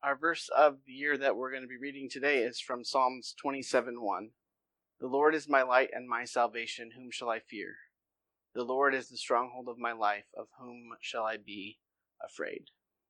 Our verse of the year that we're going to be reading today is from Psalms 27:1. The Lord is my light and my salvation, whom shall I fear? The Lord is the stronghold of my life, of whom shall I be afraid?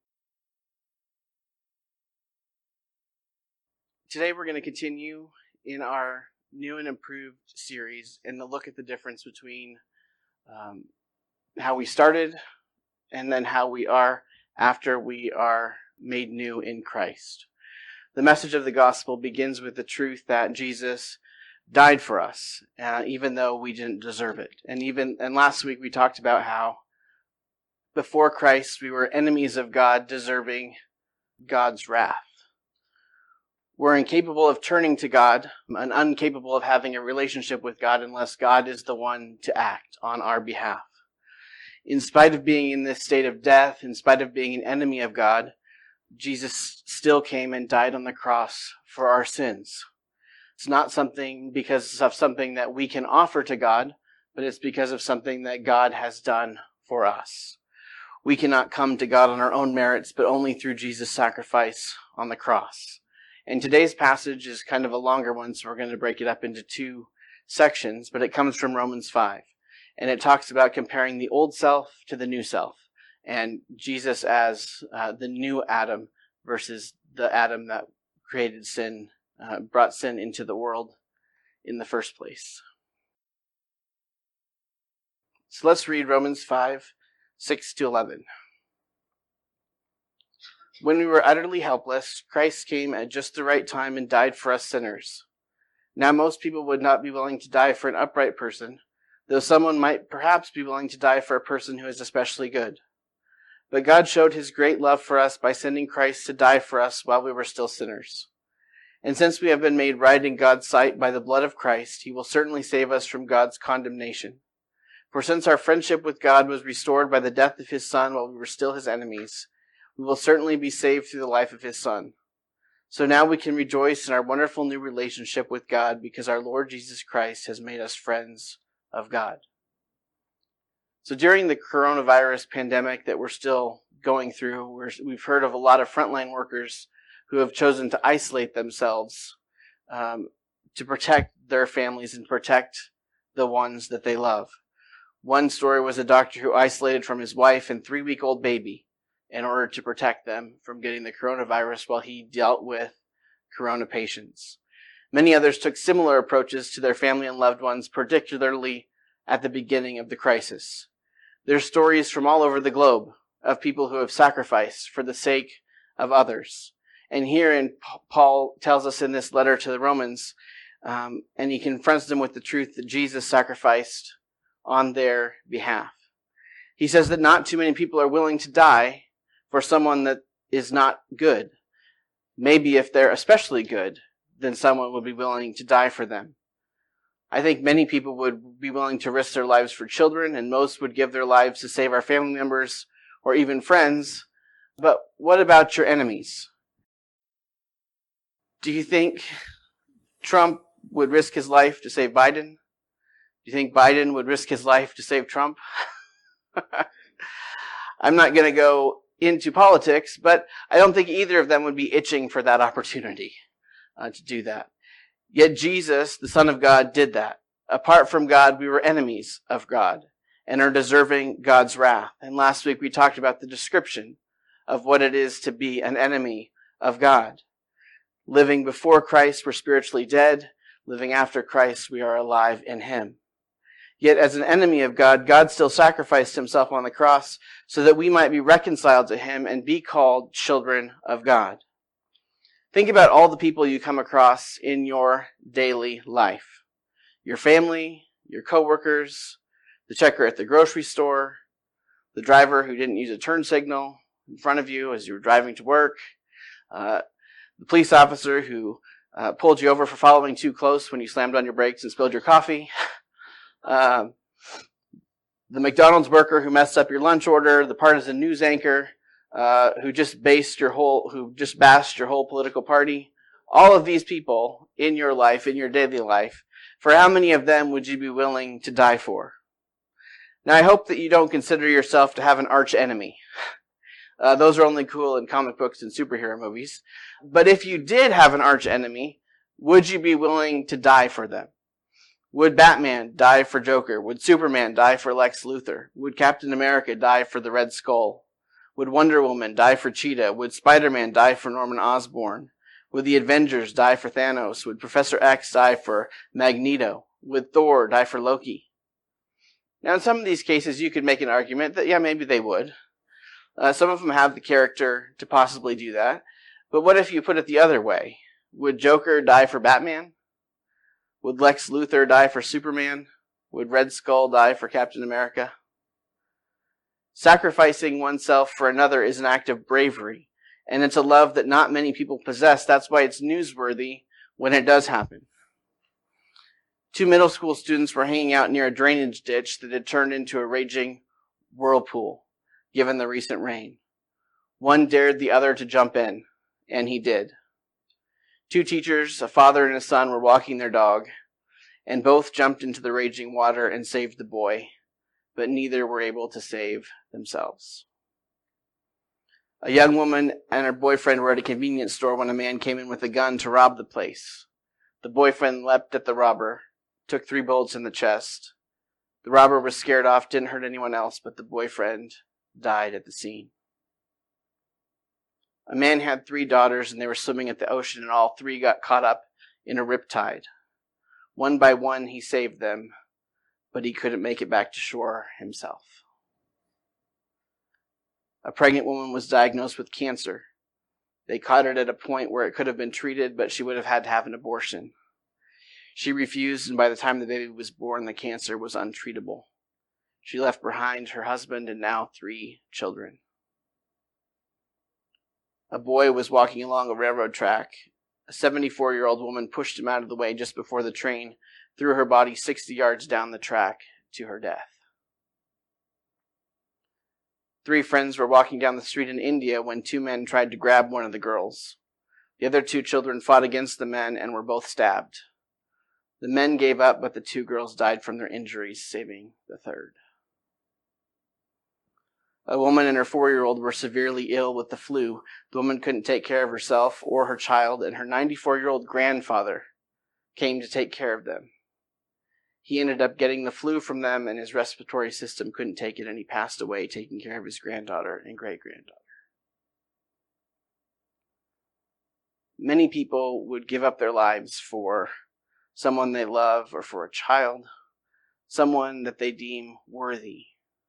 Today we're going to continue in our new and improved series and look at the difference between how we started and then how we are after we are made new in Christ. The message of the gospel begins with the truth that Jesus died for us, even though we didn't deserve it. And last week we talked about how before Christ we were enemies of God, deserving God's wrath. We're incapable of turning to God and incapable of having a relationship with God unless God is the one to act on our behalf. In spite of being in this state of death, in spite of being an enemy of God, Jesus still came and died on the cross for our sins. It's not something because of something that we can offer to God, but it's because of something that God has done for us. We cannot come to God on our own merits, but only through Jesus' sacrifice on the cross. And today's passage is kind of a longer one, so we're going to break it up into two sections, but it comes from Romans 5. And it talks about comparing the old self to the new self, and Jesus as the new Adam versus the Adam that created sin, brought sin into the world in the first place. So let's read Romans 5, 6-11. When we were utterly helpless, Christ came at just the right time and died for us sinners. Now most people would not be willing to die for an upright person, though someone might perhaps be willing to die for a person who is especially good. But God showed his great love for us by sending Christ to die for us while we were still sinners. And since we have been made right in God's sight by the blood of Christ, he will certainly save us from God's condemnation. For since our friendship with God was restored by the death of his Son while we were still his enemies, we will certainly be saved through the life of his Son. So now we can rejoice in our wonderful new relationship with God because our Lord Jesus Christ has made us friends of God. So during the coronavirus pandemic that we're still going through, we've heard of a lot of frontline workers who have chosen to isolate themselves to protect their families and protect the ones that they love. One story was a doctor who isolated from his wife and 3-week-old baby in order to protect them from getting the coronavirus while he dealt with corona patients. Many others took similar approaches to their family and loved ones, particularly at the beginning of the crisis. There's stories from all over the globe of people who have sacrificed for the sake of others. And here Paul tells us in this letter to the Romans, and he confronts them with the truth that Jesus sacrificed on their behalf. He says that not too many people are willing to die for someone that is not good. Maybe if they're especially good, then someone would be willing to die for them. I think many people would be willing to risk their lives for children, and most would give their lives to save our family members or even friends. But what about your enemies? Do you think Trump would risk his life to save Biden? Do you think Biden would risk his life to save Trump? I'm not going to go into politics, but I don't think either of them would be itching for that opportunity to do that. Yet Jesus, the Son of God, did that. Apart from God, we were enemies of God and are deserving God's wrath. And last week we talked about the description of what it is to be an enemy of God. Living before Christ, we're spiritually dead. Living after Christ, we are alive in him. Yet as an enemy of God, God still sacrificed himself on the cross so that we might be reconciled to him and be called children of God. Think about all the people you come across in your daily life. Your family, your coworkers, the checker at the grocery store, the driver who didn't use a turn signal in front of you as you were driving to work, the police officer who pulled you over for following too close when you slammed on your brakes and spilled your coffee, the McDonald's worker who messed up your lunch order, the partisan news anchor who just bashed your whole political party. All of these people in your life, in your daily life, for how many of them would you be willing to die for? Now, I hope that you don't consider yourself to have an arch enemy. Those are only cool in comic books and superhero movies. But if you did have an arch enemy, would you be willing to die for them? Would Batman die for Joker? Would Superman die for Lex Luthor? Would Captain America die for the Red Skull? Would Wonder Woman die for Cheetah? Would Spider-Man die for Norman Osborn? Would the Avengers die for Thanos? Would Professor X die for Magneto? Would Thor die for Loki? Now, in some of these cases, you could make an argument that, yeah, maybe they would. Some of them have the character to possibly do that. But what if you put it the other way? Would Joker die for Batman? Would Lex Luthor die for Superman? Would Red Skull die for Captain America? Sacrificing oneself for another is an act of bravery, and it's a love that not many people possess. That's why it's newsworthy when it does happen. 2 middle school students were hanging out near a drainage ditch that had turned into a raging whirlpool, given the recent rain. One dared the other to jump in, and he did. 2 teachers, a father and a son, were walking their dog, and both jumped into the raging water and saved the boy, but neither were able to save themselves. A young woman and her boyfriend were at a convenience store when a man came in with a gun to rob the place. The boyfriend leapt at the robber, took 3 bullets in the chest. The robber was scared off, didn't hurt anyone else, but the boyfriend died at the scene. A man had 3 daughters, and they were swimming at the ocean, and all 3 got caught up in a riptide. One by one, he saved them, but he couldn't make it back to shore himself. A pregnant woman was diagnosed with cancer. They caught it at a point where it could have been treated, but she would have had to have an abortion. She refused, and by the time the baby was born, the cancer was untreatable. She left behind her husband and now 3 children. A boy was walking along a railroad track. A 74-year-old woman pushed him out of the way just before the train threw her body 60 yards down the track to her death. 3 friends were walking down the street in India when 2 men tried to grab one of the girls. The other 2 children fought against the men and were both stabbed. The men gave up, but the 2 girls died from their injuries, saving the 3rd. A woman and her 4-year-old were severely ill with the flu. The woman couldn't take care of herself or her child, and her 94-year-old grandfather came to take care of them. He ended up getting the flu from them, and his respiratory system couldn't take it, and he passed away taking care of his granddaughter and great-granddaughter. Many people would give up their lives for someone they love or for a child, someone that they deem worthy.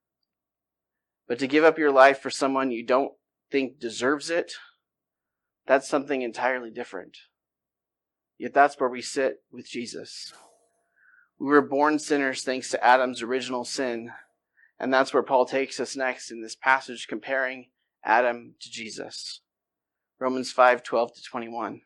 But to give up your life for someone you don't think deserves it, that's something entirely different. Yet that's where we sit with Jesus. We were born sinners thanks to Adam's original sin, and that's where Paul takes us next in this passage comparing Adam to Jesus. Romans 5:12-21.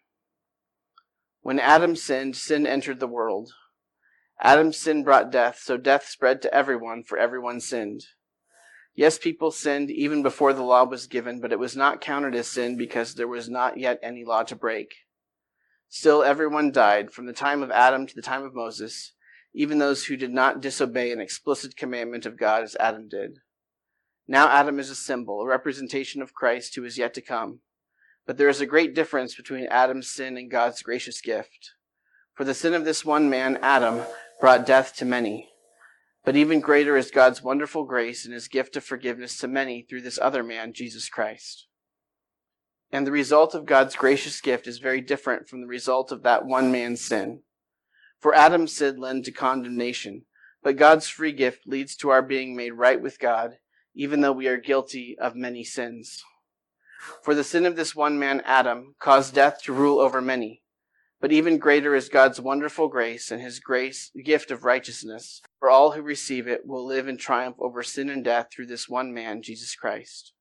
When Adam sinned, sin entered the world. Adam's sin brought death, so death spread to everyone, for everyone sinned. Yes, people sinned even before the law was given, but it was not counted as sin because there was not yet any law to break. Still, everyone died from the time of Adam to the time of Moses, even those who did not disobey an explicit commandment of God as Adam did. Now Adam is a symbol, a representation of Christ who is yet to come. But there is a great difference between Adam's sin and God's gracious gift. For the sin of this one man, Adam, brought death to many. But even greater is God's wonderful grace and his gift of forgiveness to many through this other man, Jesus Christ. And the result of God's gracious gift is very different from the result of that one man's sin. For Adam's sin led to condemnation, but God's free gift leads to our being made right with God, even though we are guilty of many sins. For the sin of this one man, Adam, caused death to rule over many. But even greater is God's wonderful grace and his gift of righteousness. For all who receive it will live in triumph over sin and death through this one man, Jesus Christ.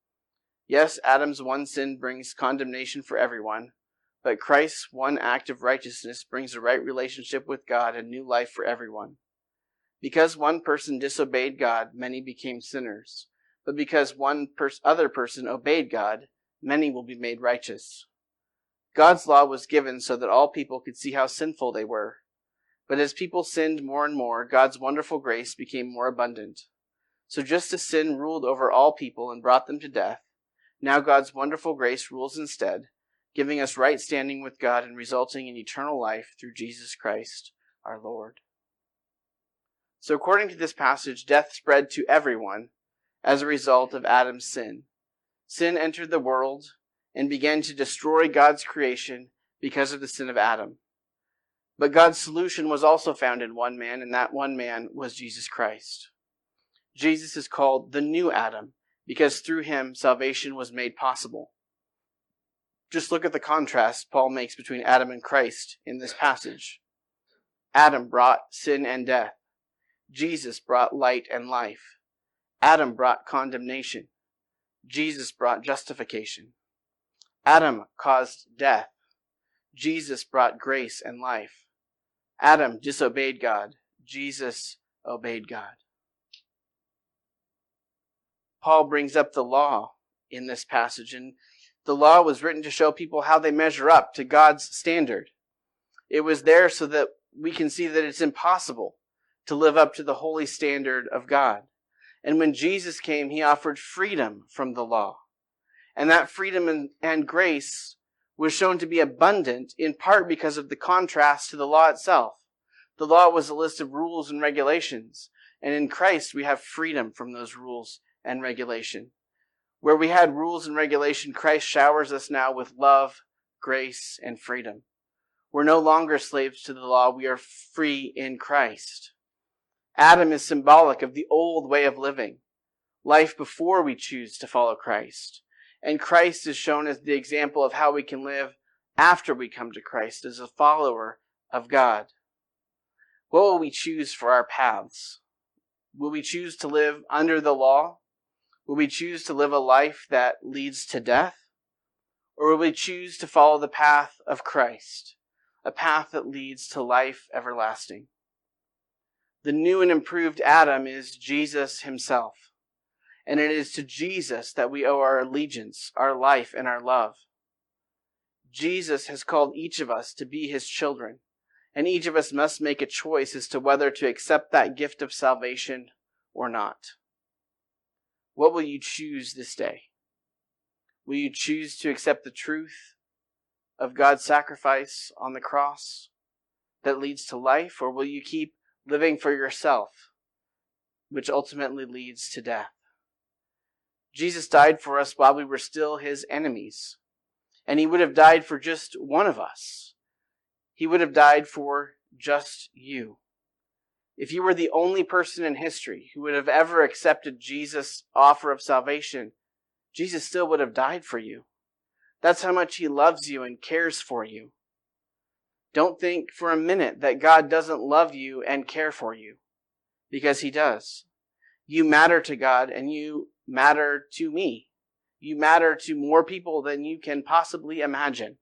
Yes, Adam's one sin brings condemnation for everyone, but Christ's one act of righteousness brings a right relationship with God and new life for everyone. Because one person disobeyed God, many became sinners. But because one other person obeyed God, many will be made righteous. God's law was given so that all people could see how sinful they were. But as people sinned more and more, God's wonderful grace became more abundant. So just as sin ruled over all people and brought them to death, Now God's wonderful grace rules instead, giving us right standing with God and resulting in eternal life through Jesus Christ, our Lord. So according to this passage, death spread to everyone as a result of Adam's sin. Sin entered the world and began to destroy God's creation because of the sin of Adam. But God's solution was also found in one man, and that one man was Jesus Christ. Jesus is called the new Adam because through him salvation was made possible. Just look at the contrast Paul makes between Adam and Christ in this passage. Adam brought sin and death. Jesus brought light and life. Adam brought condemnation. Jesus brought justification. Adam caused death. Jesus brought grace and life. Adam disobeyed God. Jesus obeyed God. Paul brings up the law in this passage, and the law was written to show people how they measure up to God's standard. It was there so that we can see that it's impossible to live up to the holy standard of God. And when Jesus came, he offered freedom from the law. And that freedom and grace was shown to be abundant in part because of the contrast to the law itself. The law was a list of rules and regulations, and in Christ we have freedom from those rules and regulation. Where we had rules and regulation, Christ showers us now with love, grace, and freedom. We're no longer slaves to the law. We are free in Christ. Adam is symbolic of the old way of living, life before we choose to follow Christ. And Christ is shown as the example of how we can live after we come to Christ as a follower of God. What will we choose for our paths? Will we choose to live under the law? Will we choose to live a life that leads to death? Or will we choose to follow the path of Christ, a path that leads to life everlasting? The new and improved Adam is Jesus himself. And it is to Jesus that we owe our allegiance, our life, and our love. Jesus has called each of us to be his children, and each of us must make a choice as to whether to accept that gift of salvation or not. What will you choose this day? Will you choose to accept the truth of God's sacrifice on the cross that leads to life, or will you keep living for yourself, which ultimately leads to death? Jesus died for us while we were still his enemies, and he would have died for just one of us. He would have died for just you. If you were the only person in history who would have ever accepted Jesus' offer of salvation, Jesus still would have died for you. That's how much he loves you and cares for you. Don't think for a minute that God doesn't love you and care for you, because he does. You matter to God, and you matter to me. You matter to more people than you can possibly imagine.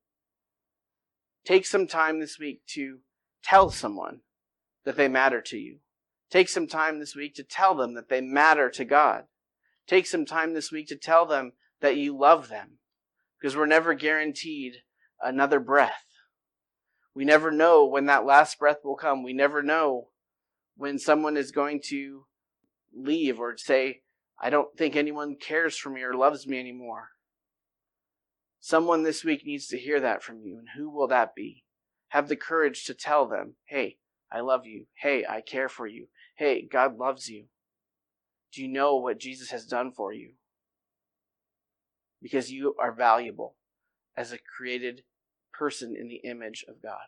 Take some time this week to tell someone that they matter to you. Take some time this week to tell them that they matter to God. Take some time this week to tell them that you love them, because we're never guaranteed another breath. We never know when that last breath will come. We never know when someone is going to leave or say, I don't think anyone cares for me or loves me anymore. Someone this week needs to hear that from you. And who will that be? Have the courage to tell them, hey, I love you. Hey, I care for you. Hey, God loves you. Do you know what Jesus has done for you? Because you are valuable as a created person in the image of God.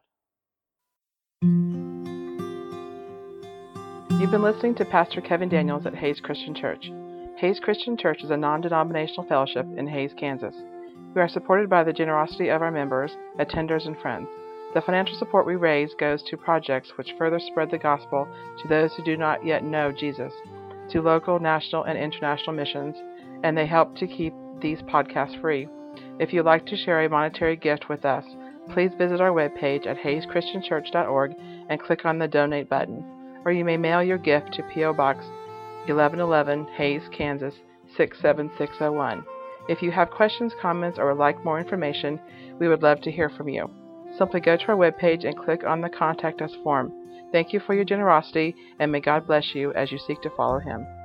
You've been listening to Pastor Kevin Daniels at Hays Christian Church. Hays Christian Church is a non-denominational fellowship in Hays, Kansas. We are supported by the generosity of our members, attenders, and friends. The financial support we raise goes to projects which further spread the gospel to those who do not yet know Jesus, to local, national, and international missions, and they help to keep these podcasts free. If you'd like to share a monetary gift with us, please visit our webpage at hayschristianchurch.org and click on the Donate button, or you may mail your gift to P.O. Box 1111, Hays, Kansas 67601. If you have questions, comments, or would like more information, we would love to hear from you. Simply go to our webpage and click on the Contact Us form. Thank you for your generosity, and may God bless you as you seek to follow Him.